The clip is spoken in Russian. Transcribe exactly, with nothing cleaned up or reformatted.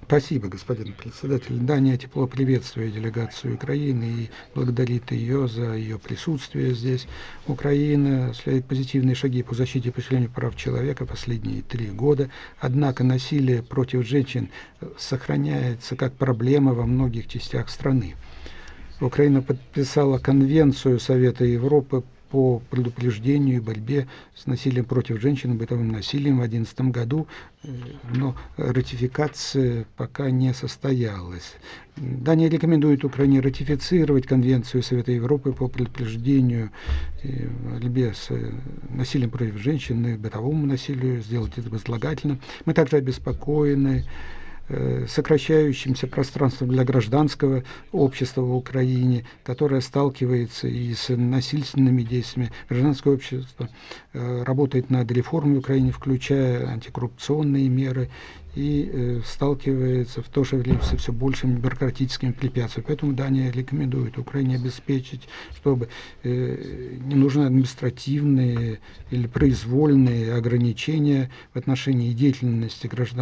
Спасибо, господин председатель. Дания тепло приветствует делегацию Украины и благодарит ее за ее присутствие здесь. Украина осуществляет позитивные шаги по защите и поощрению прав человека последние три года. Однако насилие против женщин сохраняется как проблема во многих частях страны. Украина подписала Конвенцию Совета Европы по предупреждению и борьбе с насилием против женщин и бытовым насилием в две тысячи одиннадцатом году, но ратификация пока не состоялась. Дания рекомендует Украине ратифицировать Конвенцию Совета Европы по предупреждению и борьбе с насилием против женщин и бытовому насилию, сделать это безотлагательно. Мы также обеспокоены сокращающимся пространством для гражданского общества в Украине, которое сталкивается и с насильственными действиями. Гражданское общество работает над реформой в Украине, включая антикоррупционные меры, и сталкивается в то же время со все большими бюрократическими препятствиями. Поэтому Дания рекомендует Украине обеспечить, чтобы ненужные административные или произвольные ограничения в отношении деятельности граждан